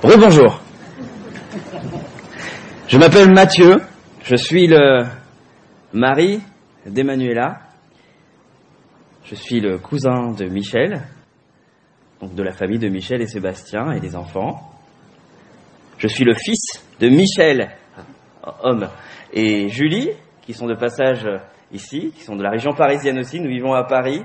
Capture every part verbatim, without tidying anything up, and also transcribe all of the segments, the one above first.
Rebonjour. Je m'appelle Mathieu, je suis le mari d'Emmanuela, je suis le cousin de Michel, donc de la famille de Michel et Sébastien et des enfants. Je suis le fils de Michel, homme, et Julie, qui sont de passage ici, qui sont de la région parisienne aussi. Nous vivons à Paris,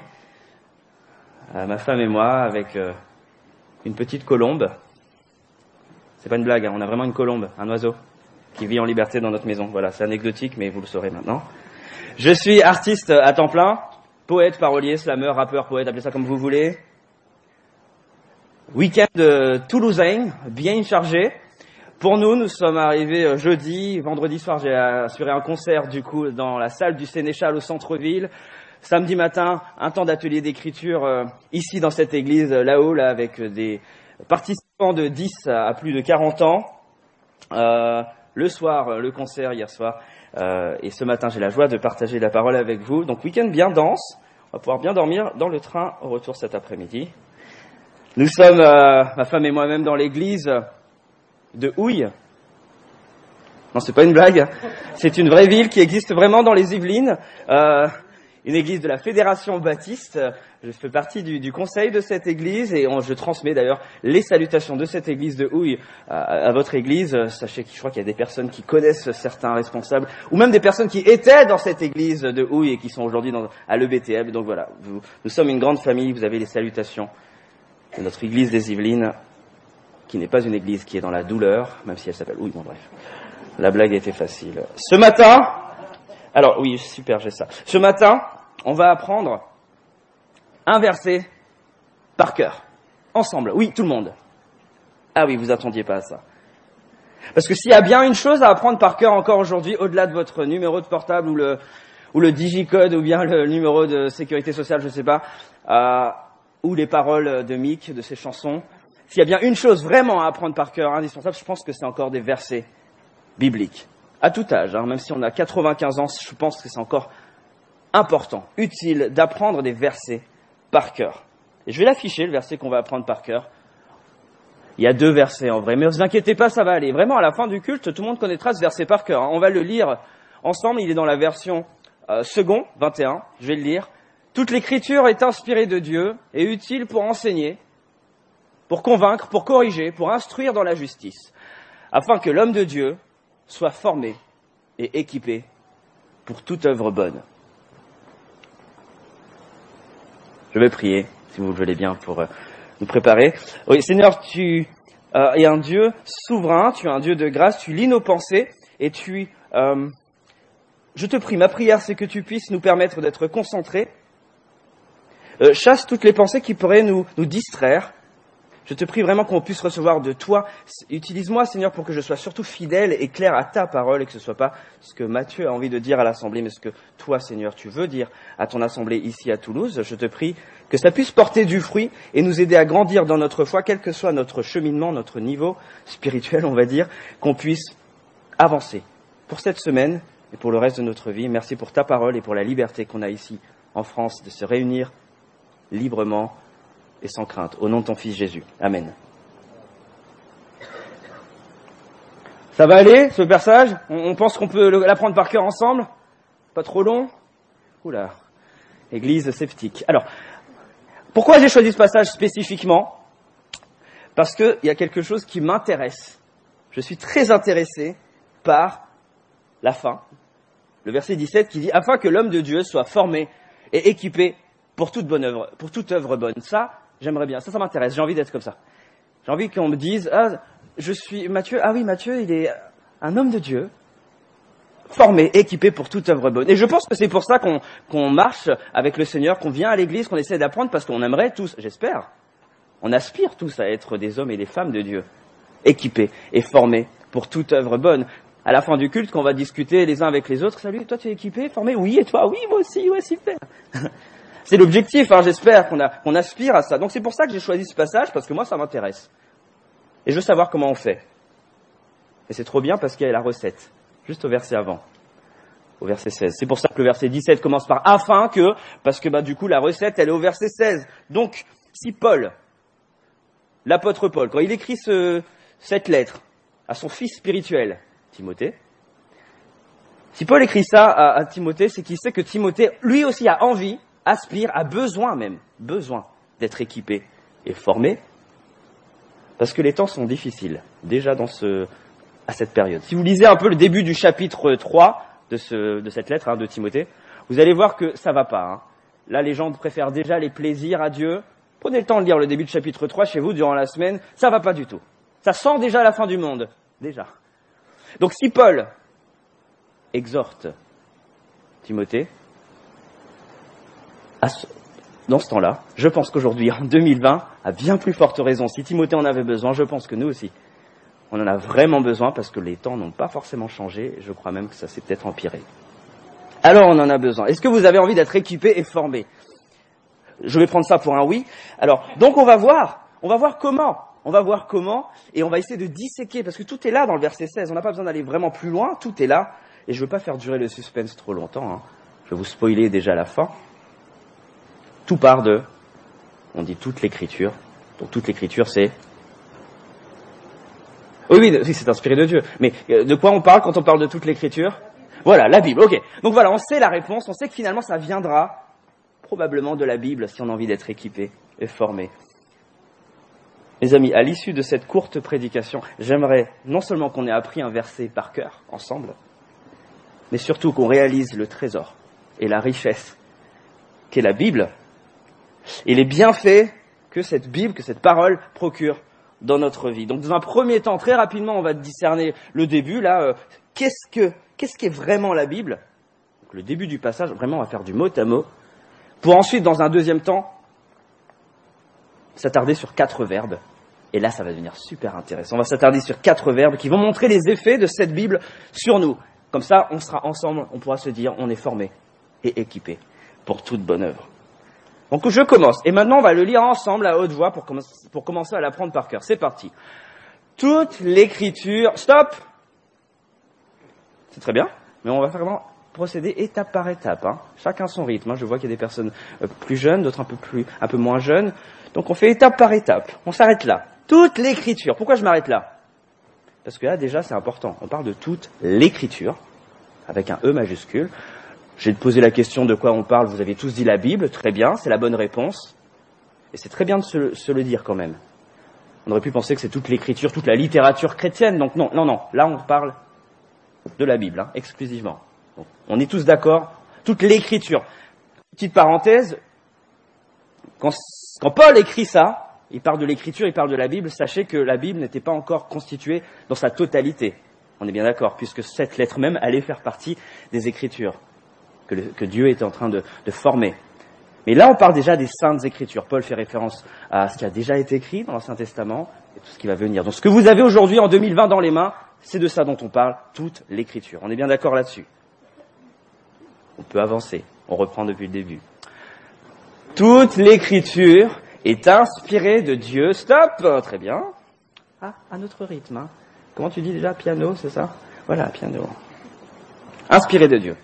à ma femme et moi, avec euh, une petite colombe. C'est pas une blague, hein, on a vraiment une colombe, un oiseau, qui vit en liberté dans notre maison. Voilà, c'est anecdotique, mais vous le saurez maintenant. Je suis artiste à temps plein, poète, parolier, slameur, rappeur, poète, appelez ça comme vous voulez. Week-end euh, toulousain, bien chargé. Pour nous, nous sommes arrivés jeudi, vendredi soir, j'ai assuré un concert du coup dans la salle du Sénéchal au centre-ville. Samedi matin, un temps d'atelier d'écriture euh, ici dans cette église, là-haut, là, avec des participants de dix à plus de quarante ans. Euh, le soir, le concert hier soir. Euh, et ce matin, j'ai la joie de partager la parole avec vous. Donc, week-end bien dense. On va pouvoir bien dormir dans le train au retour cet après-midi. Nous sommes, euh, ma femme et moi-même, dans l'église de Houille. Non, c'est pas une blague. C'est une vraie ville qui existe vraiment dans les Yvelines. Euh, une église de la Fédération Baptiste. Je fais partie du, du conseil de cette église et on, je transmets d'ailleurs les salutations de cette église de Houille à, à votre église. Sachez que je crois qu'il y a des personnes qui connaissent certains responsables ou même des personnes qui étaient dans cette église de Houille et qui sont aujourd'hui dans, à l'E B T M. Donc voilà, vous, nous sommes une grande famille. Vous avez les salutations de notre église des Yvelines, qui n'est pas une église qui est dans la douleur, même si elle s'appelle Houille. Bon bref, la blague était facile. Ce matin, alors oui, super, j'ai ça. Ce matin, on va apprendre un verset par cœur, ensemble. Oui, tout le monde. Ah oui, vous attendiez pas à ça. Parce que s'il y a bien une chose à apprendre par cœur encore aujourd'hui, au-delà de votre numéro de portable ou le ou le digicode ou bien le numéro de sécurité sociale, je sais pas, euh, ou les paroles de Mick, de ses chansons, s'il y a bien une chose vraiment à apprendre par cœur, indispensable, je pense que c'est encore des versets bibliques. À tout âge, hein, même si on a quatre-vingt-quinze ans, je pense que c'est encore important, utile d'apprendre des versets par cœur. Et je vais l'afficher, le verset qu'on va apprendre par cœur. Il y a deux versets en vrai, mais ne vous inquiétez pas, ça va aller. Vraiment, à la fin du culte, tout le monde connaîtra ce verset par cœur. On va le lire ensemble, il est dans la version euh, second, vingt et un, je vais le lire. « Toute l'écriture est inspirée de Dieu et utile pour enseigner, pour convaincre, pour corriger, pour instruire dans la justice, afin que l'homme de Dieu soit formé et équipé pour toute œuvre bonne. » Je vais prier, si vous le voulez bien, pour euh, nous préparer. Oui, Seigneur, tu euh, es un Dieu souverain, tu es un Dieu de grâce, tu lis nos pensées et tu... Euh, je te prie, ma prière, c'est que tu puisses nous permettre d'être concentrés. Euh, chasse toutes les pensées qui pourraient nous, nous distraire. Je te prie vraiment qu'on puisse recevoir de toi. Utilise-moi, Seigneur, pour que je sois surtout fidèle et clair à ta parole et que ce ne soit pas ce que Matthieu a envie de dire à l'Assemblée, mais ce que toi, Seigneur, tu veux dire à ton Assemblée ici à Toulouse. Je te prie que ça puisse porter du fruit et nous aider à grandir dans notre foi, quel que soit notre cheminement, notre niveau spirituel, on va dire, qu'on puisse avancer pour cette semaine et pour le reste de notre vie. Merci pour ta parole et pour la liberté qu'on a ici en France de se réunir librement et sans crainte, au nom de ton Fils Jésus. Amen. Ça va aller, ce passage? On pense qu'on peut l'apprendre par cœur ensemble? Pas trop long? Oula, église sceptique. Alors, pourquoi j'ai choisi ce passage spécifiquement? Parce qu'il y a quelque chose qui m'intéresse. Je suis très intéressé par la fin, le verset dix-sept qui dit « Afin que l'homme de Dieu soit formé et équipé pour toute bonne œuvre, pour toute œuvre bonne. » Ça, j'aimerais bien. Ça, ça m'intéresse. J'ai envie d'être comme ça. J'ai envie qu'on me dise, ah, je suis Mathieu. Ah oui, Mathieu, il est un homme de Dieu, formé, équipé pour toute œuvre bonne. Et je pense que c'est pour ça qu'on, qu'on marche avec le Seigneur, qu'on vient à l'église, qu'on essaie d'apprendre, parce qu'on aimerait tous, j'espère, on aspire tous à être des hommes et des femmes de Dieu, équipés et formés pour toute œuvre bonne. À la fin du culte, qu'on va discuter les uns avec les autres, salut, toi tu es équipé, formé? Oui, et toi? Oui, moi aussi, ouais, super. C'est l'objectif, hein, j'espère qu'on, a, qu'on aspire à ça. Donc c'est pour ça que j'ai choisi ce passage, parce que moi ça m'intéresse. Et je veux savoir comment on fait. Et c'est trop bien parce qu'il y a la recette, juste au verset avant, au verset seize. C'est pour ça que le verset dix-sept commence par « afin que », parce que bah, du coup la recette elle est au verset seize. Donc si Paul, l'apôtre Paul, quand il écrit ce, cette lettre à son fils spirituel, Timothée, si Paul écrit ça à, à Timothée, c'est qu'il sait que Timothée, lui aussi, a envie, aspire, a besoin même, besoin d'être équipé et formé, parce que les temps sont difficiles, déjà dans ce, à cette période. Si vous lisez un peu le début du chapitre trois de, ce, de cette lettre hein, de Timothée, vous allez voir que ça va pas. Hein. Là, les gens préfèrent déjà les plaisirs à Dieu. Prenez le temps de lire le début du chapitre trois chez vous durant la semaine, ça va pas du tout. Ça sent déjà la fin du monde, déjà. Donc si Paul exhorte Timothée, à ce, dans ce temps-là, je pense qu'aujourd'hui, en deux mille vingt, à bien plus forte raison, si Timothée en avait besoin, je pense que nous aussi, on en a vraiment besoin parce que les temps n'ont pas forcément changé, je crois même que ça s'est peut-être empiré. Alors on en a besoin. Est-ce que vous avez envie d'être équipé et formé ? Je vais prendre ça pour un oui. Alors, donc on va voir, on va voir comment, on va voir comment, et on va essayer de disséquer, parce que tout est là dans le verset seize, on n'a pas besoin d'aller vraiment plus loin, tout est là, et je ne veux pas faire durer le suspense trop longtemps, hein. Je vais vous spoiler déjà la fin. Tout part de, on dit toute l'écriture, donc toute l'écriture c'est... Oui, oui, oui, c'est inspiré de Dieu, mais de quoi on parle quand on parle de toute l'écriture ? Voilà, la Bible, ok. Donc voilà, on sait la réponse, on sait que finalement ça viendra probablement de la Bible si on a envie d'être équipé et formé. Mes amis, à l'issue de cette courte prédication, j'aimerais non seulement qu'on ait appris un verset par cœur, ensemble, mais surtout qu'on réalise le trésor et la richesse qu'est la Bible et les bienfaits que cette Bible, que cette parole procure dans notre vie. Donc dans un premier temps, très rapidement, on va discerner le début, là, euh, qu'est-ce que, qu'est-ce qu'est vraiment la Bible ? Donc, le début du passage, vraiment, on va faire du mot à mot, pour ensuite, dans un deuxième temps, s'attarder sur quatre verbes. Et là, ça va devenir super intéressant. On va s'attarder sur quatre verbes qui vont montrer les effets de cette Bible sur nous. Comme ça, on sera ensemble, on pourra se dire, on est formé et équipé pour toute bonne œuvre. Donc, je commence. Et maintenant, on va le lire ensemble à haute voix pour, comm- pour commencer à l'apprendre par cœur. C'est parti. Toute l'écriture... Stop ! C'est très bien, mais on va vraiment procéder étape par étape. Hein. Chacun son rythme. Hein. Je vois qu'il y a des personnes plus jeunes, d'autres un peu plus, un peu moins jeunes. Donc, on fait étape par étape. On s'arrête là. Toute l'écriture. Pourquoi je m'arrête là ? Parce que là, déjà, c'est important. On parle de toute l'écriture, avec un E majuscule. J'ai posé la question de quoi on parle. Vous avez tous dit la Bible. Très bien, c'est la bonne réponse. Et c'est très bien de se, se le dire quand même. On aurait pu penser que c'est toute l'écriture, toute la littérature chrétienne. Donc non, non, non. Là, on parle de la Bible, hein, exclusivement. Donc, on est tous d'accord. Toute l'écriture. Petite parenthèse. Quand, quand Paul écrit ça, il parle de l'écriture, il parle de la Bible, sachez que la Bible n'était pas encore constituée dans sa totalité. On est bien d'accord, puisque cette lettre même allait faire partie des Écritures que, le, que Dieu était en train de, de former. Mais là, on parle déjà des saintes Écritures. Paul fait référence à ce qui a déjà été écrit dans l'Ancien Testament et tout ce qui va venir. Donc ce que vous avez aujourd'hui en deux mille vingt dans les mains, c'est de ça dont on parle, toute l'Écriture. On est bien d'accord là-dessus. On peut avancer, on reprend depuis le début. Toute l'Écriture est inspirée de Dieu. Stop ! Très bien. Ah, à notre rythme. Hein. Comment tu dis déjà ? Piano, c'est ça ? Voilà, piano. Inspirée de Dieu.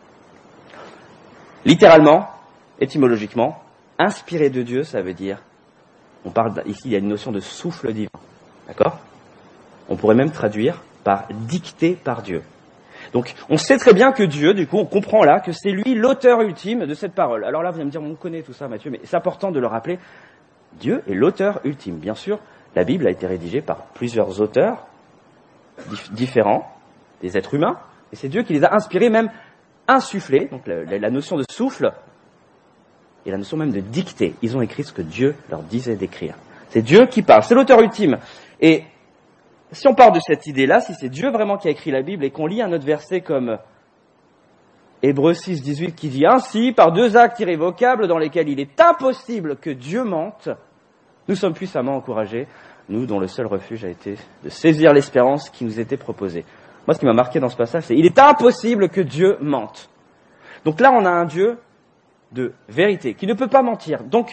Littéralement, étymologiquement, inspirée de Dieu, ça veut dire, on parle ici, il y a une notion de souffle divin. D'accord ? On pourrait même traduire par dictée par Dieu. Donc, on sait très bien que Dieu, du coup, on comprend là que c'est lui l'auteur ultime de cette parole. Alors là, vous allez me dire, on connaît tout ça, Mathieu, mais c'est important de le rappeler. Dieu est l'auteur ultime. Bien sûr, la Bible a été rédigée par plusieurs auteurs dif- différents, des êtres humains, et c'est Dieu qui les a inspirés, même insufflés. Donc, la, la, la notion de souffle et la notion même de dictée. Ils ont écrit ce que Dieu leur disait d'écrire. C'est Dieu qui parle, c'est l'auteur ultime. Et si on part de cette idée-là, si c'est Dieu vraiment qui a écrit la Bible et qu'on lit un autre verset comme Hébreux six, dix-huit qui dit « Ainsi, par deux actes irrévocables dans lesquels il est impossible que Dieu mente, nous sommes puissamment encouragés, nous dont le seul refuge a été de saisir l'espérance qui nous était proposée. » Moi, ce qui m'a marqué dans ce passage, c'est « Il est impossible que Dieu mente. » Donc là, on a un Dieu de vérité, qui ne peut pas mentir. Donc,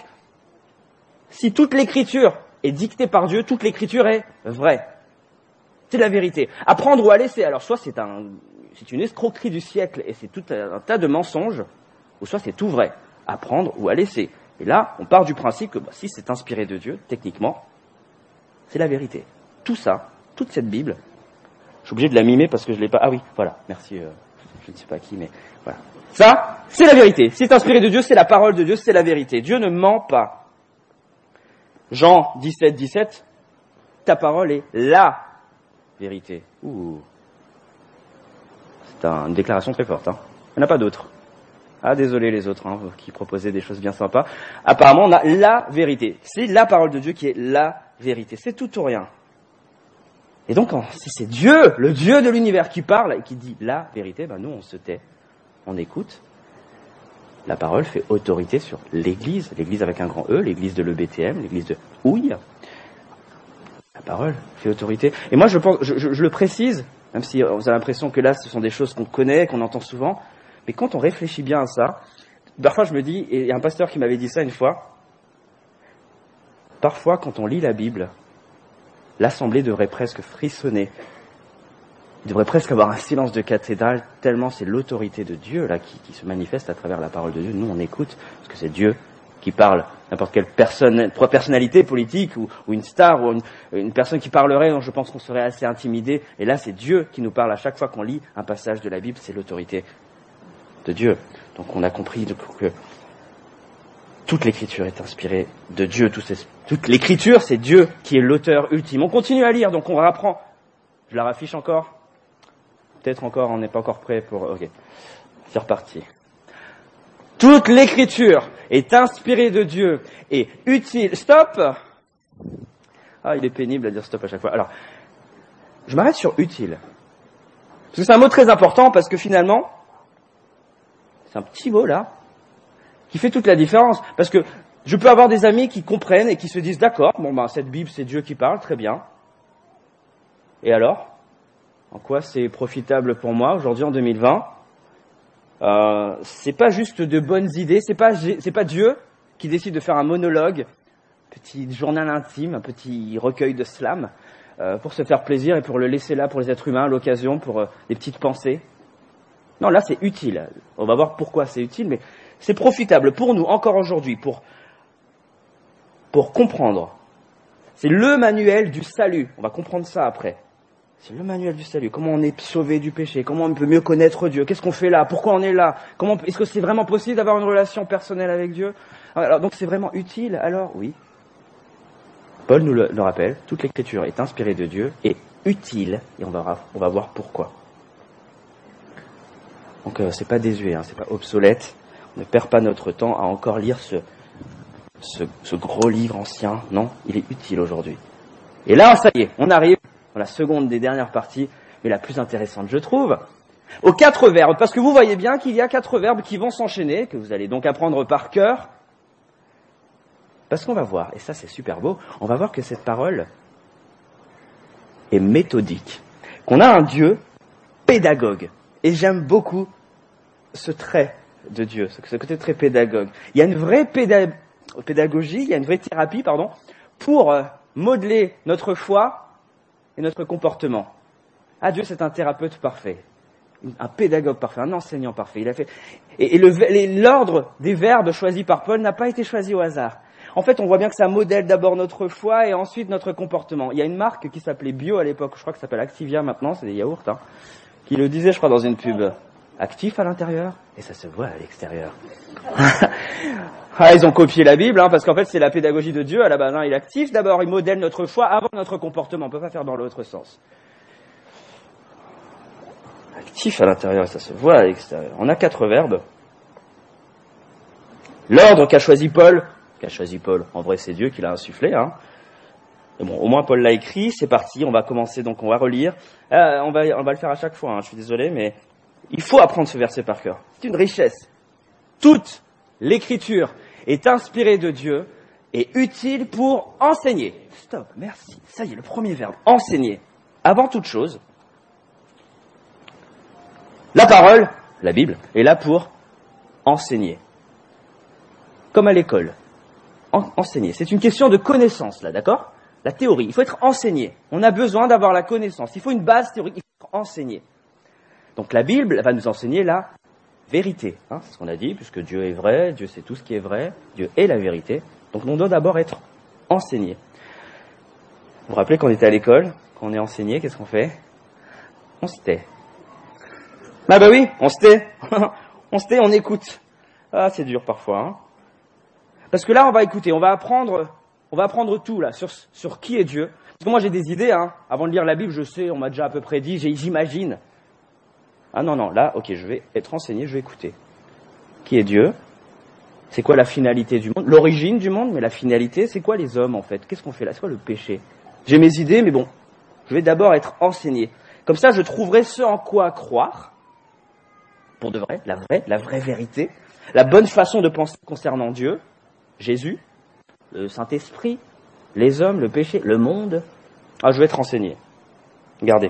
si toute l'écriture est dictée par Dieu, toute l'écriture est vraie. C'est la vérité. À prendre ou à laisser. Alors, soit c'est un, c'est une escroquerie du siècle et c'est tout un tas de mensonges, ou soit c'est tout vrai. À prendre ou à laisser. Et là, on part du principe que bah, si c'est inspiré de Dieu, techniquement, c'est la vérité. tout ça, toute cette Bible, je suis obligé de la mimer parce que je l'ai pas. Ah oui, voilà, merci, euh, je ne sais pas qui, mais voilà. Ça, c'est la vérité. Si c'est inspiré de Dieu, c'est la parole de Dieu, c'est la vérité. Dieu ne ment pas. Jean dix-sept, dix-sept, ta parole est la vérité. Ouh. C'est un, une déclaration très forte. Hein. Il n'y en a pas d'autres. Ah, désolé les autres hein, qui proposaient des choses bien sympas. Apparemment, on a la vérité. C'est la parole de Dieu qui est la vérité. C'est tout ou rien. Et donc, si c'est Dieu, le Dieu de l'univers qui parle et qui dit la vérité, ben nous, on se tait, on écoute. La parole fait autorité sur l'Église, l'Église avec un grand E, l'Église de l'E B T M, l'Église de Houille. La parole fait autorité. Et moi, je pense, je, je, je le précise, même si vous avez l'impression que là, ce sont des choses qu'on connaît, qu'on entend souvent, mais quand on réfléchit bien à ça, parfois je me dis, et il y a un pasteur qui m'avait dit ça une fois, parfois quand on lit la Bible, l'assemblée devrait presque frissonner. Il devrait presque avoir un silence de cathédrale, tellement c'est l'autorité de Dieu là qui, qui se manifeste à travers la parole de Dieu. Nous, on écoute, parce que c'est Dieu qui parle. N'importe quelle personne, personnalité politique ou, ou une star ou une, une personne qui parlerait, dont je pense qu'on serait assez intimidé. Et là, c'est Dieu qui nous parle à chaque fois qu'on lit un passage de la Bible, c'est l'autorité de Dieu. Donc on a compris que toute l'écriture est inspirée de Dieu. Tout ces, toute l'écriture, c'est Dieu qui est l'auteur ultime. On continue à lire, donc on rapprend. Je la raffiche encore. Peut-être encore, on n'est pas encore prêt pour... Ok, c'est reparti. Toute l'écriture est inspirée de Dieu et utile... Stop. Ah, il est pénible à dire stop à chaque fois. Alors, je m'arrête sur utile. Parce que c'est un mot très important, parce que finalement, c'est un petit mot là, qui fait toute la différence. Parce que je peux avoir des amis qui comprennent et qui se disent, d'accord, bon ben cette Bible, c'est Dieu qui parle, très bien. Et alors ? En quoi c'est profitable pour moi aujourd'hui en deux mille vingt? euh, C'est pas juste de bonnes idées, c'est pas c'est pas Dieu qui décide de faire un monologue, petit journal intime, un petit recueil de slam euh, pour se faire plaisir et pour le laisser là pour les êtres humains à l'occasion pour euh, des petites pensées. Non, là c'est utile. On va voir pourquoi c'est utile, mais c'est profitable pour nous encore aujourd'hui pour pour comprendre. C'est le manuel du salut. On va comprendre ça après. C'est le manuel du salut. Comment on est sauvé du péché? Comment on peut mieux connaître Dieu? Qu'est-ce qu'on fait là? Pourquoi on est là? Comment, est-ce que c'est vraiment possible d'avoir une relation personnelle avec Dieu? Alors, donc c'est vraiment utile? Alors, oui. Paul nous le, le rappelle, toute l'écriture est inspirée de Dieu et utile, et on va, on va voir pourquoi. Donc euh, c'est pas désuet, hein, c'est pas obsolète. On ne perd pas notre temps à encore lire ce, ce, ce gros livre ancien. Non, il est utile aujourd'hui. Et là, ça y est, on arrive dans la seconde des dernières parties, mais la plus intéressante, je trouve, aux quatre verbes, parce que vous voyez bien qu'il y a quatre verbes qui vont s'enchaîner, que vous allez donc apprendre par cœur, parce qu'on va voir, et ça c'est super beau, on va voir que cette parole est méthodique, qu'on a un Dieu pédagogue, et j'aime beaucoup ce trait de Dieu, ce côté très pédagogue. Il y a une vraie péda- pédagogie, il y a une vraie thérapie, pardon, pour euh, modeler notre foi et notre comportement. Ah, Dieu, c'est un thérapeute parfait, un pédagogue parfait, un enseignant parfait. Il a fait. Et, et le, les, l'ordre des verbes choisis par Paul n'a pas été choisi au hasard. En fait, on voit bien que ça modèle d'abord notre foi et ensuite notre comportement. Il y a une marque qui s'appelait Bio à l'époque, je crois que ça s'appelle Activia maintenant, c'est des yaourts, hein, qui le disait, je crois, dans une pub. Actif à l'intérieur et ça se voit à l'extérieur. Ah, ils ont copié la Bible, hein, parce qu'en fait, c'est la pédagogie de Dieu à la base. Hein. Il est actif d'abord, il modèle notre foi avant notre comportement. On ne peut pas faire dans l'autre sens. Actif à l'intérieur, ça se voit à l'extérieur. On a quatre verbes. L'ordre qu'a choisi Paul, qu'a choisi Paul, en vrai, c'est Dieu qui l'a insufflé. Hein. Et bon, au moins Paul l'a écrit. C'est parti. On va commencer, donc on va relire. Euh, on va, on va le faire à chaque fois. Hein, je suis désolé, mais il faut apprendre ce verset par cœur. C'est une richesse. Toute l'écriture est inspirée de Dieu et utile pour enseigner. Stop, merci. Ça y est, le premier verbe, enseigner. Avant toute chose, la parole, la Bible, est là pour enseigner. Comme à l'école. En- enseigner. C'est une question de connaissance, là, d'accord? La théorie. Il faut être enseigné. On a besoin d'avoir la connaissance. Il faut une base théorique. Il faut être enseigné. Donc la Bible va nous enseigner la vérité, hein, c'est ce qu'on a dit, puisque Dieu est vrai, Dieu sait tout ce qui est vrai, Dieu est la vérité, donc on doit d'abord être enseigné. Vous vous rappelez quand on était à l'école, quand on est enseigné, qu'est-ce qu'on fait? On se tait. Ah bah oui, on se tait. On se tait, on écoute. Ah, c'est dur parfois. Hein. Parce que là, on va écouter, on va apprendre, on va apprendre tout là sur sur qui est Dieu. Parce que moi, j'ai des idées. Hein. Avant de lire la Bible, je sais, on m'a déjà à peu près dit, j'imagine. Ah non non, là, ok, je vais être enseigné, je vais écouter. Qui est Dieu? C'est quoi la finalité du monde? L'origine du monde, mais la finalité, c'est quoi les hommes en fait? Qu'est-ce qu'on fait là? C'est quoi le péché? J'ai mes idées, mais bon, je vais d'abord être enseigné. Comme ça, je trouverai ce en quoi croire, pour de vrai, la vraie, la vraie vérité, la bonne façon de penser concernant Dieu, Jésus, le Saint-Esprit, les hommes, le péché, le monde. Ah, je vais être enseigné. Regardez.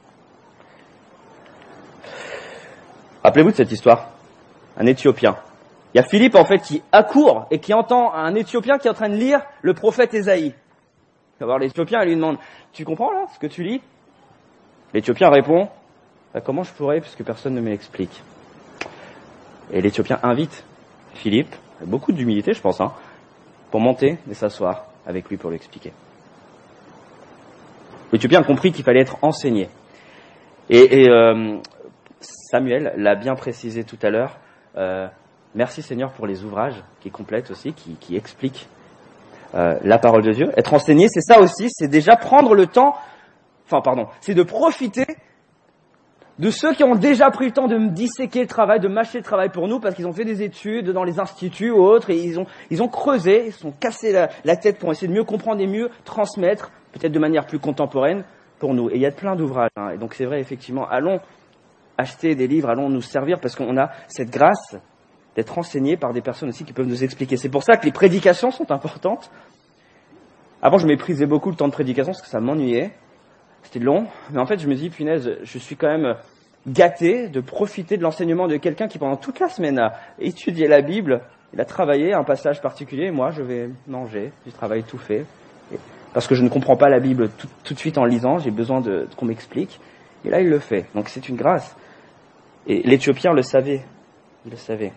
Rappelez-vous de cette histoire. Un Éthiopien. Il y a Philippe, en fait, qui accourt et qui entend un Éthiopien qui est en train de lire le prophète Ésaïe. Alors l'Éthiopien, il lui demande, tu comprends là ce que tu lis? L'Éthiopien répond, bah, comment je pourrais puisque personne ne me l'explique. Et l'Éthiopien invite Philippe, avec beaucoup d'humilité je pense, hein, pour monter et s'asseoir avec lui pour lui expliquer. L'Éthiopien a compris qu'il fallait être enseigné. Et, et euh, Samuel l'a bien précisé tout à l'heure, euh, merci Seigneur pour les ouvrages qui complètent aussi, qui, qui expliquent Euh, la parole de Dieu. Être enseigné, c'est ça aussi, c'est déjà prendre le temps, enfin pardon, c'est de profiter de ceux qui ont déjà pris le temps de me disséquer le travail, de mâcher le travail pour nous, parce qu'ils ont fait des études dans les instituts ou autres, et ils ont, ils ont creusé, ils se sont cassés la, la tête pour essayer de mieux comprendre et mieux transmettre, peut-être de manière plus contemporaine, pour nous. Et il y a plein d'ouvrages, hein. Et donc c'est vrai, effectivement, allons acheter des livres, allons nous servir, parce qu'on a cette grâce d'être enseigné par des personnes aussi qui peuvent nous expliquer. C'est pour ça que les prédications sont importantes. Avant, je méprisais beaucoup le temps de prédication parce que ça m'ennuyait. C'était long. Mais en fait, je me dis, punaise, je suis quand même gâté de profiter de l'enseignement de quelqu'un qui, pendant toute la semaine, a étudié la Bible. Il a travaillé un passage particulier. Moi, je vais manger du travail tout fait. Parce que je ne comprends pas la Bible tout, tout de suite en lisant. J'ai besoin de, qu'on m'explique. Et là, il le fait. Donc, c'est une grâce. Et l'Éthiopien le savait. Il le savait.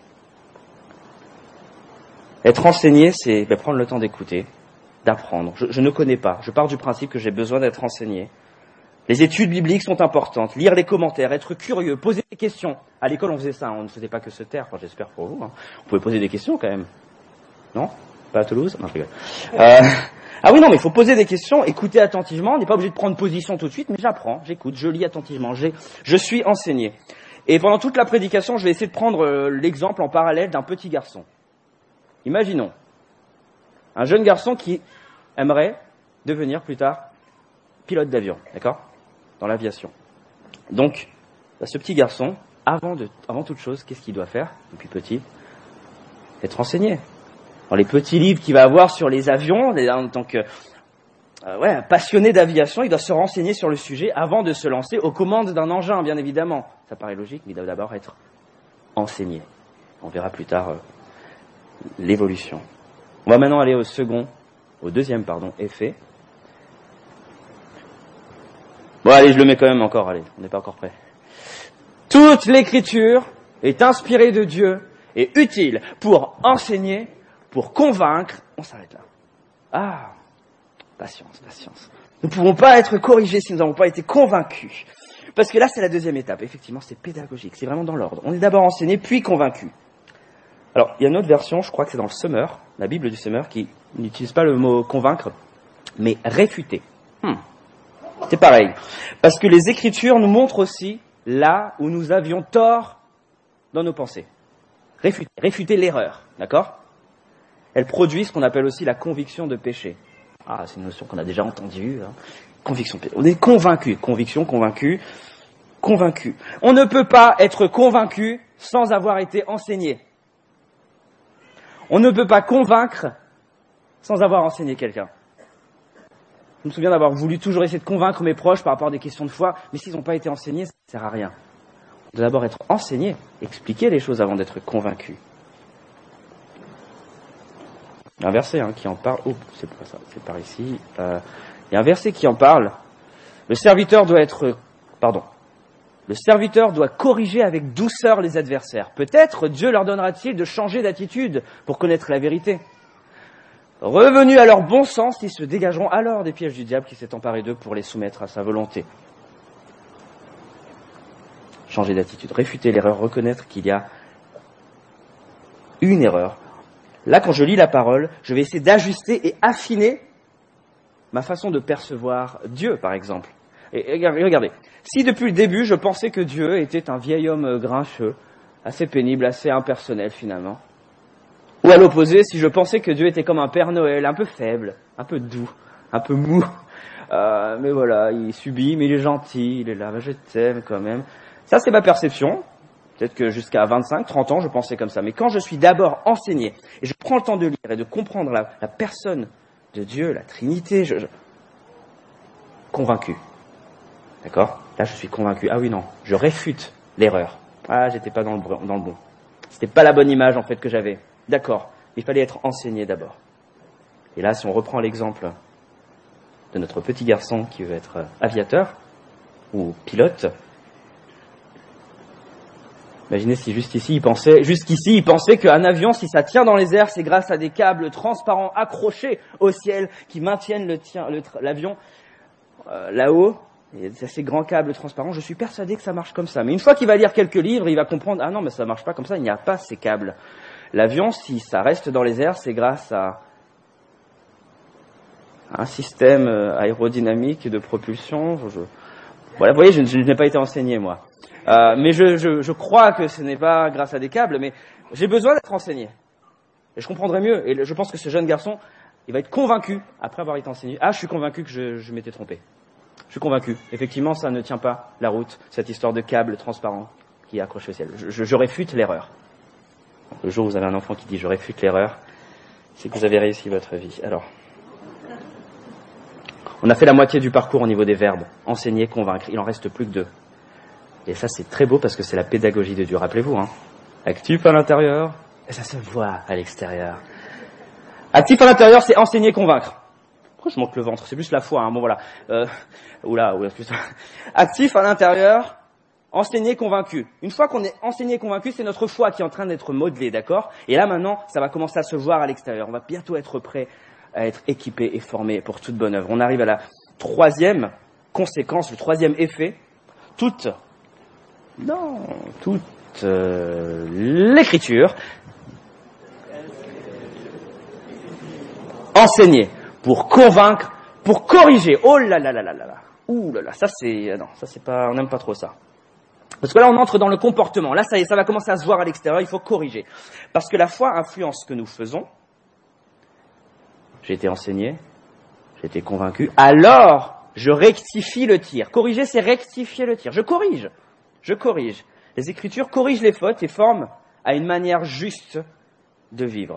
Être enseigné, c'est ben, prendre le temps d'écouter, d'apprendre. Je, je ne connais pas. Je pars du principe que j'ai besoin d'être enseigné. Les études bibliques sont importantes. Lire les commentaires, être curieux, poser des questions. À l'école, on faisait ça. On ne faisait pas que se taire, enfin, j'espère pour vous. Hein. On pouvait poser des questions quand même. Non? Pas à Toulouse? Non, je rigole. Euh, ah oui, non, mais il faut poser des questions, écouter attentivement. On n'est pas obligé de prendre position tout de suite, mais j'apprends, j'écoute, je lis attentivement. J'ai, je suis enseigné. Et pendant toute la prédication, je vais essayer de prendre euh, l'exemple en parallèle d'un petit garçon. Imaginons un jeune garçon qui aimerait devenir plus tard pilote d'avion, d'accord? Dans l'aviation. Donc, ce petit garçon, avant, de, avant toute chose, qu'est-ce qu'il doit faire depuis petit? Être enseigné. Dans les petits livres qu'il va avoir sur les avions, en tant que euh, ouais, passionné d'aviation, il doit se renseigner sur le sujet avant de se lancer aux commandes d'un engin, bien évidemment. Ça paraît logique, mais il doit d'abord être enseigné. On verra plus tard euh, l'évolution. On va maintenant aller au second, au deuxième, pardon, effet. Bon, allez, je le mets quand même encore, allez, on n'est pas encore prêt. Toute l'écriture est inspirée de Dieu et utile pour enseigner, pour convaincre. On s'arrête là. Ah, patience, patience. Nous ne pouvons pas être corrigés si nous n'avons pas été convaincus. Parce que là, c'est la deuxième étape. Effectivement, c'est pédagogique, c'est vraiment dans l'ordre. On est d'abord enseigné, puis convaincu. Alors, il y a une autre version, je crois que c'est dans le Semeur, la Bible du Semeur, qui n'utilise pas le mot convaincre, mais réfuter. Hmm. C'est pareil. Parce que les Écritures nous montrent aussi là où nous avions tort dans nos pensées. Réfuter, réfuter l'erreur, d'accord? Elle produit ce qu'on appelle aussi la conviction de péché. Ah, c'est une notion qu'on a déjà entendue. Hein. Conviction de péché. On est convaincu. Conviction, convaincu, convaincu. On ne peut pas être convaincu sans avoir été enseigné. On ne peut pas convaincre sans avoir enseigné quelqu'un. Je me souviens d'avoir voulu toujours essayer de convaincre mes proches par rapport à des questions de foi, mais s'ils n'ont pas été enseignés, ça ne sert à rien. On doit d'abord être enseigné, expliquer les choses avant d'être convaincu. Il y a un verset hein, qui en parle. Oh, c'est pas ça, c'est par ici. Euh, il y a un verset qui en parle. Le serviteur doit être, pardon, le serviteur doit corriger avec douceur les adversaires. Peut-être Dieu leur donnera-t-il de changer d'attitude pour connaître la vérité. Revenus à leur bon sens, ils se dégageront alors des pièges du diable qui s'est emparé d'eux pour les soumettre à sa volonté. Changer d'attitude, réfuter l'erreur, reconnaître qu'il y a une erreur. Là, quand je lis la parole, je vais essayer d'ajuster et affiner ma façon de percevoir Dieu, par exemple. Et, et regardez, si depuis le début, je pensais que Dieu était un vieil homme grincheux, assez pénible, assez impersonnel finalement, ou à l'opposé, si je pensais que Dieu était comme un Père Noël, un peu faible, un peu doux, un peu mou, euh, mais voilà, il subit, mais il est gentil, il est là, je t'aime quand même. Ça, c'est ma perception. Peut-être que jusqu'à vingt-cinq, trente ans, je pensais comme ça. Mais quand je suis d'abord enseigné, et je prends le temps de lire et de comprendre la, la personne de Dieu, la Trinité, je, je... convaincu. D'accord ? Là, je suis convaincu. Ah oui, non, je réfute l'erreur. Ah, j'étais pas dans le, dans le bon. C'était pas la bonne image, en fait, que j'avais. D'accord, il fallait être enseigné d'abord. Et là, si on reprend l'exemple de notre petit garçon qui veut être aviateur ou pilote, imaginez si juste ici, il pensait, jusqu'ici, il pensait qu'un avion, si ça tient dans les airs, c'est grâce à des câbles transparents accrochés au ciel qui maintiennent le tien, le, l'avion euh, là-haut. Et ces grands câbles transparents, je suis persuadé que ça marche comme ça. Mais une fois qu'il va lire quelques livres, il va comprendre, ah non, mais ça marche pas comme ça, il n'y a pas ces câbles. L'avion, si ça reste dans les airs, c'est grâce à un système aérodynamique de propulsion. Je... Voilà, vous voyez, je, je n'ai pas été enseigné, moi. Euh, mais je, je, je crois que ce n'est pas grâce à des câbles, mais j'ai besoin d'être enseigné. Et je comprendrai mieux. Et je pense que ce jeune garçon, il va être convaincu, après avoir été enseigné. Ah, je suis convaincu que je, je m'étais trompé. Je suis convaincu. Effectivement, ça ne tient pas la route, cette histoire de câbles transparents qui est accroché au ciel. Je, je, je réfute l'erreur. Le jour où vous avez un enfant qui dit « je réfute l'erreur », c'est que vous avez réussi votre vie. Alors, on a fait la moitié du parcours au niveau des verbes. Enseigner, convaincre. Il en reste plus que deux. Et ça, c'est très beau parce que c'est la pédagogie de Dieu. Rappelez-vous, hein. Actif à l'intérieur, et ça se voit à l'extérieur. Actif à l'intérieur, c'est enseigner, convaincre. Pourquoi je monte le ventre ? C'est plus la foi, hein. Bon, voilà. Euh, oula, oula, putain. Actif à l'intérieur, enseigné, convaincu. Une fois qu'on est enseigné, convaincu, c'est notre foi qui est en train d'être modelée, d'accord ? Et là, maintenant, ça va commencer à se voir à l'extérieur. On va bientôt être prêt à être équipé et formé pour toute bonne œuvre. On arrive à la troisième conséquence, le troisième effet. Toute, non, toute euh, l'écriture enseignée pour convaincre, pour corriger. Oh là là là là là là. Ouh là là, ça c'est, non, ça c'est pas, on n'aime pas trop ça. Parce que là, on entre dans le comportement. Là, ça y est, ça va commencer à se voir à l'extérieur. Il faut corriger. Parce que la foi influence ce que nous faisons. J'ai été enseigné. J'ai été convaincu. Alors, je rectifie le tir. Corriger, c'est rectifier le tir. Je corrige. Je corrige. Les Écritures corrigent les fautes et forment à une manière juste de vivre.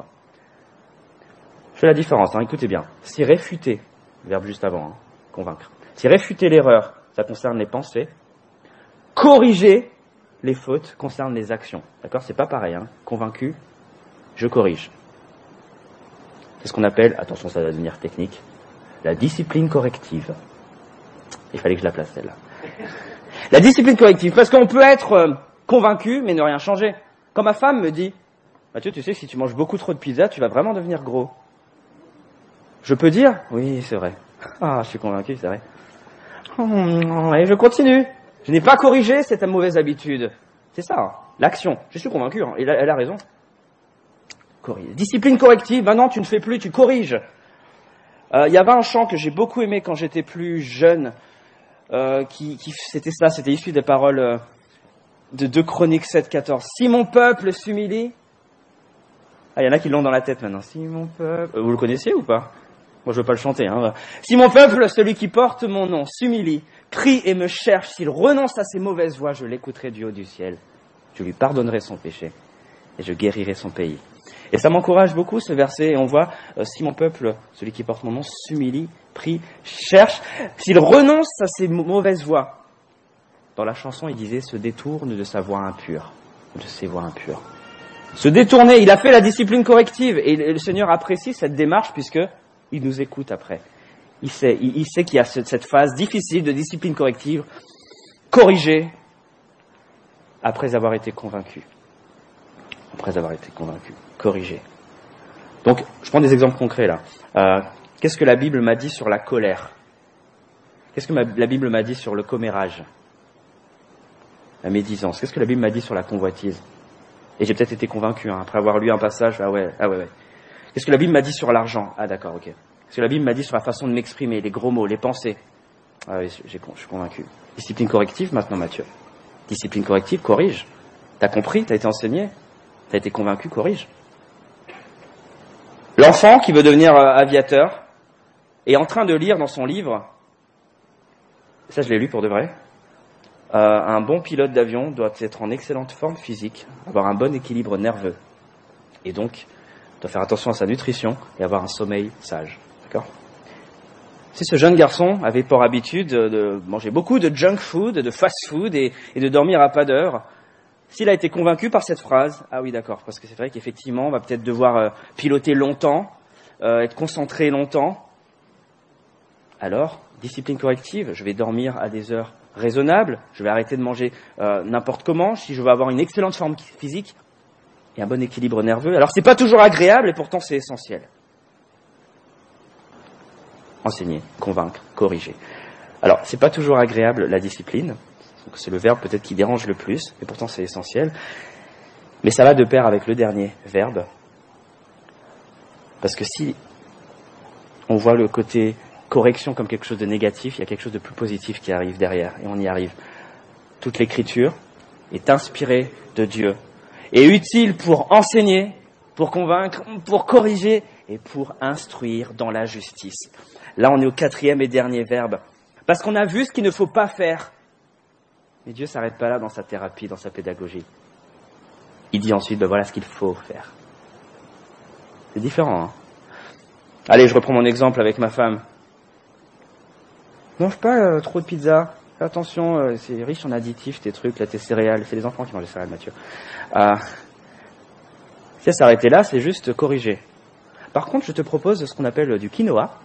Je fais la différence, hein, écoutez bien. Si réfuter, verbe juste avant, hein, convaincre. Si réfuter l'erreur, ça concerne les pensées. Corriger les fautes concerne les actions. D'accord ? C'est pas pareil, hein. Convaincu, je corrige. C'est ce qu'on appelle, attention, ça va devenir technique, la discipline corrective. Il fallait que je la place, celle-là. La discipline corrective, parce qu'on peut être euh, convaincu, mais ne rien changer. Quand ma femme me dit, Mathieu, tu sais que si tu manges beaucoup trop de pizza, tu vas vraiment devenir gros. Je peux dire, oui, c'est vrai. Ah, je suis convaincu, c'est vrai. Et je continue. Je n'ai pas corrigé cette mauvaise habitude. C'est ça, hein, l'action. Je suis convaincu, hein, et elle, elle a raison. Corrige. Discipline corrective, maintenant tu ne fais plus, tu corriges. Il euh, y avait un chant que j'ai beaucoup aimé quand j'étais plus jeune, euh, qui, qui c'était ça, c'était issu des paroles euh, de deux Chroniques sept, quatorze. Si mon peuple s'humilie... Ah, il y en a qui l'ont dans la tête maintenant. Si mon peuple... Vous le connaissiez ou pas ? Moi, je veux pas le chanter, hein. Si mon peuple, celui qui porte mon nom, s'humilie, prie et me cherche, s'il renonce à ses mauvaises voies, je l'écouterai du haut du ciel. Je lui pardonnerai son péché et je guérirai son pays. Et ça m'encourage beaucoup, ce verset. Et on voit, euh, si mon peuple, celui qui porte mon nom, s'humilie, prie, cherche, s'il renonce à ses mauvaises voies. Dans la chanson, il disait, se détourne de sa voie impure, de ses voies impures. Se détourner, il a fait la discipline corrective. Et le Seigneur apprécie cette démarche puisque il nous écoute après. Il sait, il, il sait qu'il y a ce, cette phase difficile de discipline corrective, corrigée, après avoir été convaincu. Après avoir été convaincu, corrigé. Donc, je prends des exemples concrets là. Euh, qu'est-ce que la Bible m'a dit sur la colère? Qu'est-ce que ma, la Bible m'a dit sur le commérage? La médisance. Qu'est-ce que la Bible m'a dit sur la convoitise? Et j'ai peut-être été convaincu, hein, après avoir lu un passage, ah ouais, ah ouais, ouais. Qu'est-ce que la Bible m'a dit sur l'argent? Ah d'accord, ok. Qu'est-ce que la Bible m'a dit sur la façon de m'exprimer, les gros mots, les pensées? Ah oui, j'ai, je suis convaincu. Discipline corrective maintenant, Mathieu. Discipline corrective, corrige. T'as compris, t'as été enseigné, t'as été convaincu, corrige. L'enfant qui veut devenir euh, aviateur est en train de lire dans son livre, ça je l'ai lu pour de vrai, euh, un bon pilote d'avion doit être en excellente forme physique, avoir un bon équilibre nerveux, et donc doit faire attention à sa nutrition et avoir un sommeil sage. D'accord ? Si ce jeune garçon avait pour habitude de manger beaucoup de junk food, de fast food et, et de dormir à pas d'heure, s'il a été convaincu par cette phrase, ah oui d'accord, parce que c'est vrai qu'effectivement on va peut-être devoir euh, piloter longtemps, euh, être concentré longtemps, alors, discipline corrective, je vais dormir à des heures raisonnables, je vais arrêter de manger euh, n'importe comment, si je veux avoir une excellente forme physique et un bon équilibre nerveux. Alors c'est pas toujours agréable et pourtant c'est essentiel. Enseigner, convaincre, corriger. Alors, c'est pas toujours agréable la discipline, donc c'est le verbe peut-être qui dérange le plus, et pourtant c'est essentiel. Mais ça va de pair avec le dernier verbe. Parce que si on voit le côté correction comme quelque chose de négatif, il y a quelque chose de plus positif qui arrive derrière, et on y arrive. Toute l'écriture est inspirée de Dieu, et utile pour enseigner, pour convaincre, pour corriger, et pour instruire dans la justice. Là, on est au quatrième et dernier verbe. Parce qu'on a vu ce qu'il ne faut pas faire. Mais Dieu ne s'arrête pas là dans sa thérapie, dans sa pédagogie. Il dit ensuite, ben voilà ce qu'il faut faire. C'est différent, hein. Allez, je reprends mon exemple avec ma femme. Mange pas euh, trop de pizza. Fais attention, euh, c'est riche en additifs, tes trucs, là, tes céréales. C'est les enfants qui mangent les céréales, Mathieu. Euh, si elle s'arrêtait là, c'est juste corriger. Par contre, je te propose ce qu'on appelle du quinoa.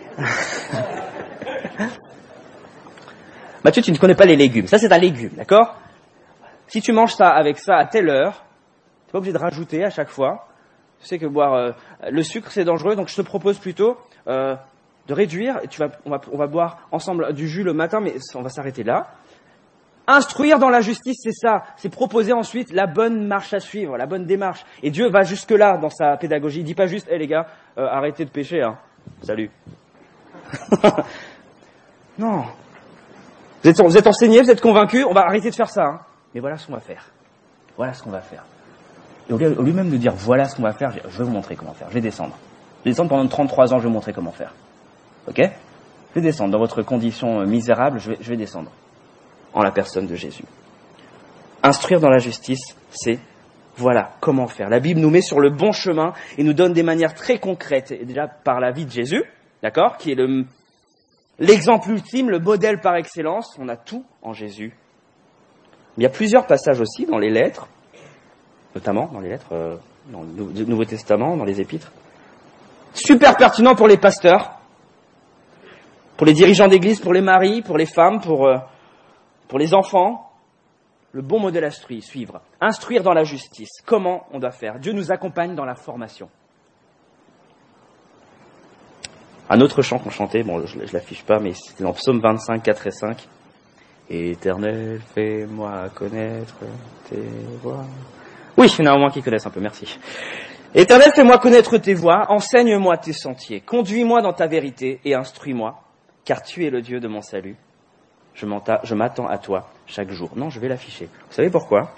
Mathieu, tu ne connais pas les légumes. Ça, c'est un légume, d'accord? Si tu manges ça avec ça à telle heure, tu n'es pas obligé de rajouter à chaque fois. Tu sais que boire euh, le sucre, c'est dangereux, donc je te propose plutôt euh, de réduire. Tu vas, on, va, on va boire ensemble du jus le matin, mais on va s'arrêter là. Instruire dans la justice, c'est ça. C'est proposer ensuite la bonne marche à suivre, la bonne démarche. Et Dieu va jusque-là dans sa pédagogie. Il dit pas juste, hé hey, les gars, euh, arrêtez de pécher, hein. Salut. Non. Vous êtes, vous êtes enseignés, vous êtes convaincus, on va arrêter de faire ça. Hein. Mais voilà ce qu'on va faire. Voilà ce qu'on va faire. Et au lieu, au lieu même de dire voilà ce qu'on va faire, je vais vous montrer comment faire. Je vais descendre. Je vais descendre pendant trente-trois ans, je vais vous montrer comment faire. Ok ? Je vais descendre. Dans votre condition misérable, je vais, je vais descendre. En la personne de Jésus. Instruire dans la justice, c'est voilà comment faire. La Bible nous met sur le bon chemin et nous donne des manières très concrètes. Et déjà par la vie de Jésus, d'accord, qui est le, l'exemple ultime, le modèle par excellence. On a tout en Jésus. Il y a plusieurs passages aussi dans les lettres, notamment dans les lettres, euh, dans le Nouveau Testament, dans les épîtres. Super pertinent pour les pasteurs, pour les dirigeants d'église, pour les maris, pour les femmes, pour... Euh, Pour les enfants, le bon modèle à suivre. Instruire dans la justice. Comment on doit faire? Dieu nous accompagne dans la formation. Un autre chant qu'on chantait, bon, je ne l'affiche pas, mais c'était dans Psaume vingt-cinq, quatre et cinq. Éternel, fais-moi connaître tes voies. Oui, il y en a au moins qui connaissent un peu, merci. Éternel, fais-moi connaître tes voies, enseigne-moi tes sentiers, conduis-moi dans ta vérité et instruis-moi, car tu es le Dieu de mon salut. Je, je m'attends à toi chaque jour. Non, je vais l'afficher. Vous savez pourquoi?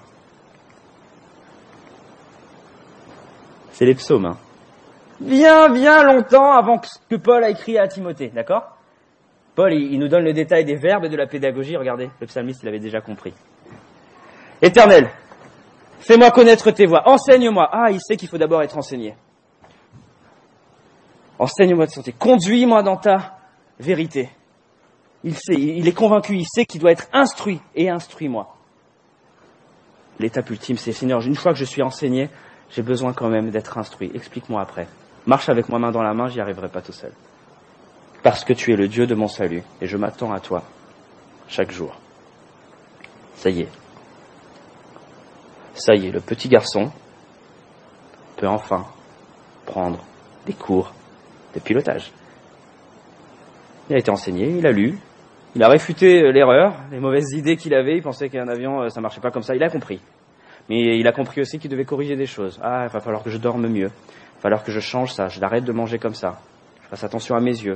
C'est les psaumes. Hein. Bien, bien longtemps avant que Paul a écrit à Timothée, d'accord? Paul, il, il nous donne le détail des verbes et de la pédagogie. Regardez, le psalmiste, il avait déjà compris. Éternel, fais-moi connaître tes voies. Enseigne-moi. Ah, il sait qu'il faut d'abord être enseigné. Enseigne-moi de santé. Conduis-moi dans ta vérité. Il sait, il est convaincu, il sait qu'il doit être instruit, et instruis-moi. L'étape ultime, c'est Seigneur, une fois que je suis enseigné, j'ai besoin quand même d'être instruit. Explique-moi après. Marche avec moi main dans la main, j'y arriverai pas tout seul. Parce que tu es le Dieu de mon salut, et je m'attends à toi, chaque jour. Ça y est. Ça y est, le petit garçon peut enfin prendre des cours de pilotage. Il a été enseigné, il a lu, il a réfuté l'erreur, les mauvaises idées qu'il avait, il pensait qu'un avion, ça marchait pas comme ça, il a compris. Mais il a compris aussi qu'il devait corriger des choses. Ah, il va falloir que je dorme mieux, il va falloir que je change ça, je l'arrête de manger comme ça, je fasse attention à mes yeux.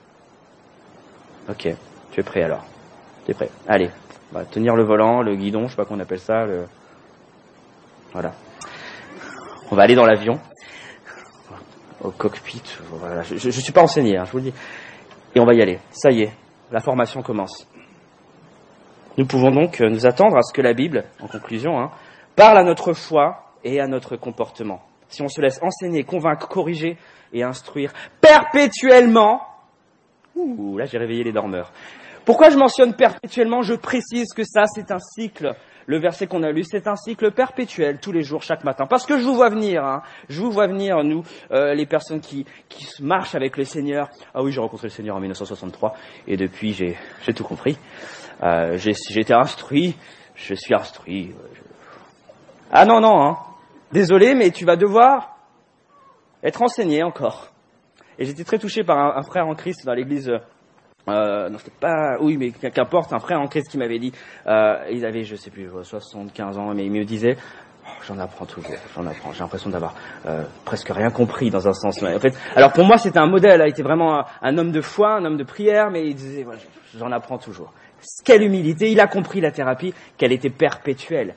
Ok, tu es prêt alors, tu es prêt, allez, on va tenir le volant, le guidon, je sais pas qu'on appelle ça, le... voilà. On va aller dans l'avion, au cockpit, voilà. je, je, je suis pas enseigné, hein, je vous le dis. Et on va y aller. Ça y est, la formation commence. Nous pouvons donc nous attendre à ce que la Bible, en conclusion, hein, parle à notre foi et à notre comportement. Si on se laisse enseigner, convaincre, corriger et instruire perpétuellement, ouh, là j'ai réveillé les dormeurs. Pourquoi je mentionne perpétuellement? Je précise que ça, c'est un cycle. Le verset qu'on a lu, c'est un cycle perpétuel, tous les jours, chaque matin. Parce que je vous vois venir, hein, je vous vois venir, nous, euh, les personnes qui, qui marchent avec le Seigneur. Ah oui, j'ai rencontré le Seigneur en mille neuf cent soixante-trois, et depuis, j'ai, j'ai tout compris. Euh, j'ai, j'ai été instruit, je suis instruit. Je... Ah non, non, hein. Désolé, mais tu vas devoir être enseigné encore. Et j'étais très touché par un, un frère en Christ dans l'église... Euh, non, c'était pas, oui, mais qu'importe, un frère en Christ qui m'avait dit, euh, il avait, je sais plus, soixante-quinze ans, mais il me disait, oh, j'en apprends toujours, j'en apprends, j'ai l'impression d'avoir euh, presque rien compris dans un sens. En fait, alors pour moi, c'était un modèle, il était vraiment un, un homme de foi, un homme de prière, mais il disait, voilà, j'en apprends toujours. Quelle humilité, il a compris la thérapie, qu'elle était perpétuelle.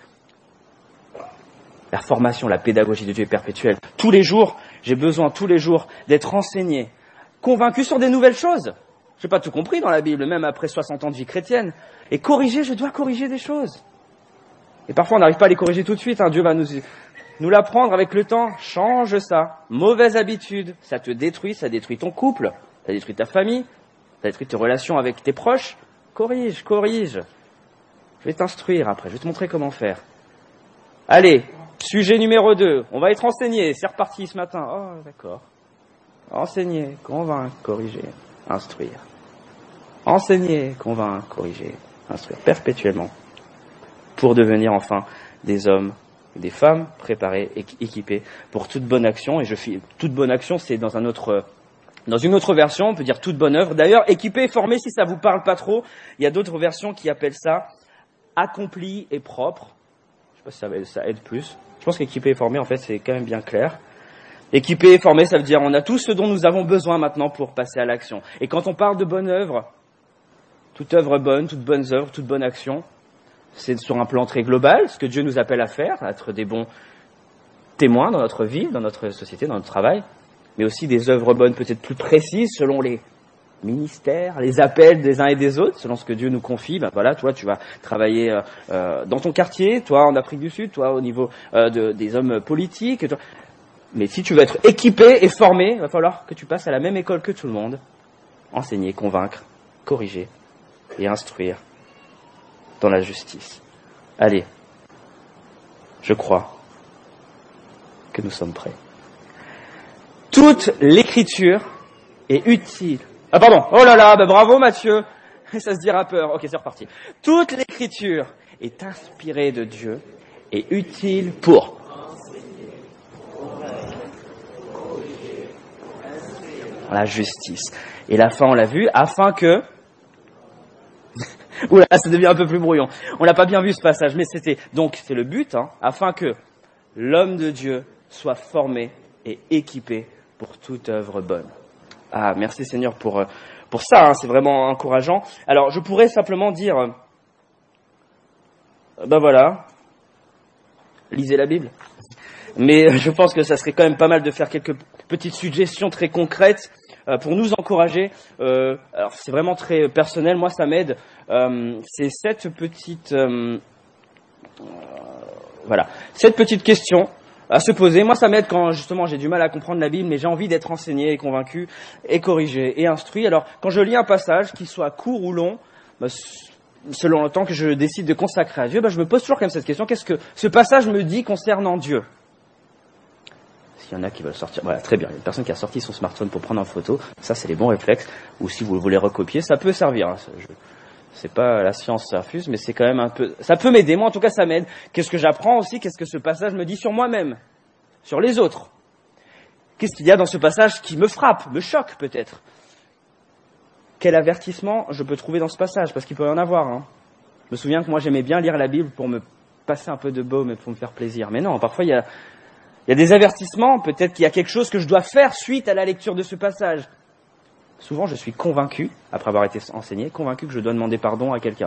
La formation, la pédagogie de Dieu est perpétuelle. Tous les jours, j'ai besoin tous les jours d'être enseigné, convaincu sur des nouvelles choses. Je n'ai pas tout compris dans la Bible, même après soixante ans de vie chrétienne. Et corriger, je dois corriger des choses. Et parfois, on n'arrive pas à les corriger tout de suite. Hein. Dieu va nous, nous l'apprendre avec le temps. Change ça. Mauvaise habitude. Ça te détruit, ça détruit ton couple. Ça détruit ta famille. Ça détruit tes relations avec tes proches. Corrige, corrige. Je vais t'instruire après. Je vais te montrer comment faire. Allez, sujet numéro deux. On va être enseigné. C'est reparti ce matin. Oh, d'accord. Enseigner, convaincre, corriger, instruire. Enseigner, convaincre, corriger, instruire perpétuellement pour devenir enfin des hommes et des femmes préparés et équipés pour toute bonne action. Et je fis toute bonne action, c'est dans un autre, dans une autre version, on peut dire toute bonne œuvre. D'ailleurs, équipé et formé, si ça vous parle pas trop, il y a d'autres versions qui appellent ça accompli et propre. Je sais pas si ça, ça aide plus. Je pense qu'équipé et formé, en fait, c'est quand même bien clair. Équipé et formé, ça veut dire on a tout ce dont nous avons besoin maintenant pour passer à l'action. Et quand on parle de bonne œuvre, toute œuvre bonne, toute bonne œuvre, toute bonne action, c'est sur un plan très global, ce que Dieu nous appelle à faire, à être des bons témoins dans notre vie, dans notre société, dans notre travail, mais aussi des œuvres bonnes peut-être plus précises selon les ministères, les appels des uns et des autres, selon ce que Dieu nous confie. Ben voilà, toi tu vas travailler euh, euh, dans ton quartier, toi en Afrique du Sud, toi au niveau euh, de, des hommes politiques. Toi... Mais si tu veux être équipé et formé, il va falloir que tu passes à la même école que tout le monde. Enseigner, convaincre, corriger et instruire dans la justice. Allez, je crois que nous sommes prêts. Toute l'écriture est utile. Ah pardon, oh là là, bah bravo Mathieu, ça se dit rappeur. Ok, c'est reparti. Toute l'écriture est inspirée de Dieu et utile pour la justice. Et la fin, on l'a vu, afin que... Oula, ça devient un peu plus brouillon. On l'a pas bien vu ce passage, mais c'était... Donc, c'est le but, hein, afin que l'homme de Dieu soit formé et équipé pour toute œuvre bonne. Ah, merci Seigneur pour, pour ça, hein, c'est vraiment encourageant. Alors, je pourrais simplement dire... Euh, ben voilà, lisez la Bible. Mais je pense que ça serait quand même pas mal de faire quelques petites suggestions très concrètes euh, pour nous encourager. Euh, alors c'est vraiment très personnel, moi ça m'aide. Euh, c'est cette petite, euh, euh, voilà, cette petite question à se poser. Moi ça m'aide quand justement j'ai du mal à comprendre la Bible, mais j'ai envie d'être enseigné et convaincu et corrigé et instruit. Alors quand je lis un passage, qu'il soit court ou long, bah, selon le temps que je décide de consacrer à Dieu, bah, je me pose toujours quand même cette question: qu'est-ce que ce passage me dit concernant Dieu? Il y en a qui veulent sortir. Voilà, très bien. Il y a une personne qui a sorti son smartphone pour prendre en photo. Ça, c'est les bons réflexes. Ou si vous voulez recopier, ça peut servir. Hein. Je... C'est pas la science infuse, mais c'est quand même un peu... Ça peut m'aider. Moi, en tout cas, ça m'aide. Qu'est-ce que j'apprends aussi? Qu'est-ce que ce passage me dit sur moi-même? Sur les autres? Qu'est-ce qu'il y a dans ce passage qui me frappe, me choque peut-être? Quel avertissement je peux trouver dans ce passage? Parce qu'il peut y en avoir. Hein. Je me souviens que moi j'aimais bien lire la Bible pour me passer un peu de baume et pour me faire plaisir. Mais non, parfois il y a, il y a des avertissements, peut-être qu'il y a quelque chose que je dois faire suite à la lecture de ce passage. Souvent je suis convaincu, après avoir été enseigné, convaincu que je dois demander pardon à quelqu'un.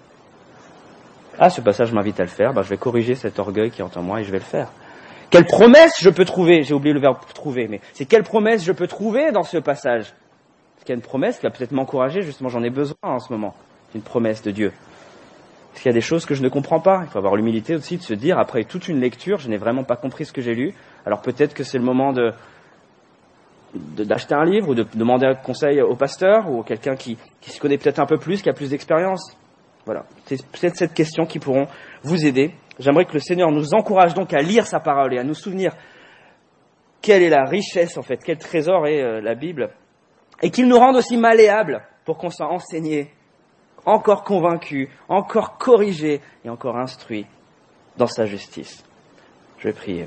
Ah, ce passage m'invite à le faire, ben, je vais corriger cet orgueil qui est en moi et je vais le faire. Quelle promesse je peux trouver? J'ai oublié le verbe trouver, mais c'est quelle promesse je peux trouver dans ce passage? Est-ce qu'il y a une promesse qui va peut-être m'encourager? Justement, j'en ai besoin en ce moment, d'une promesse de Dieu. Est-ce qu'il y a des choses que je ne comprends pas? Il faut avoir l'humilité aussi de se dire, après toute une lecture, je n'ai vraiment pas compris ce que j'ai lu. Alors peut-être que c'est le moment de, de d'acheter un livre ou de demander un conseil au pasteur ou à quelqu'un qui, qui se connaît peut-être un peu plus, qui a plus d'expérience. Voilà, c'est peut-être cette question qui pourront vous aider. J'aimerais que le Seigneur nous encourage donc à lire sa parole et à nous souvenir quelle est la richesse en fait, quel trésor est euh, la Bible, et qu'il nous rende aussi malléables pour qu'on soit enseigné, encore convaincu, encore corrigé et encore instruit dans sa justice. Je vais prier.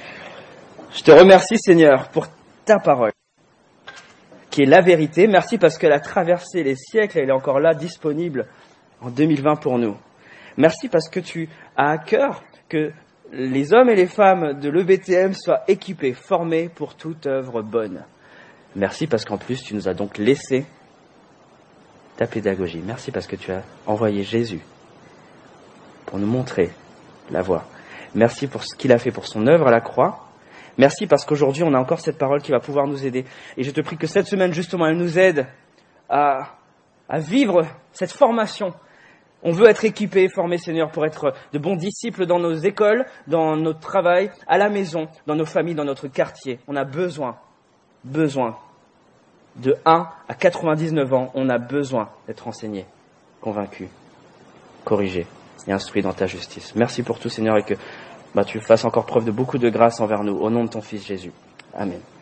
Je te remercie Seigneur pour ta parole, qui est la vérité. Merci parce qu'elle a traversé les siècles et elle est encore là, disponible en deux mille vingt pour nous. Merci parce que tu as à cœur que les hommes et les femmes de l'E B T M soient équipés, formés pour toute œuvre bonne. Merci parce qu'en plus tu nous as donc laissé ta pédagogie. Merci parce que tu as envoyé Jésus pour nous montrer la voie. Merci pour ce qu'il a fait pour son œuvre à la croix. Merci parce qu'aujourd'hui on a encore cette parole qui va pouvoir nous aider. Et je te prie que cette semaine justement elle nous aide à, à vivre cette formation. On veut être équipés, formés, Seigneur, pour être de bons disciples dans nos écoles, dans notre travail, à la maison, dans nos familles, dans notre quartier. On a besoin, besoin, de un à quatre-vingt-dix-neuf ans, on a besoin d'être enseigné, convaincu, corrigé et instruit dans ta justice. Merci pour tout, Seigneur, et que bah, tu fasses encore preuve de beaucoup de grâce envers nous. Au nom de ton Fils Jésus. Amen.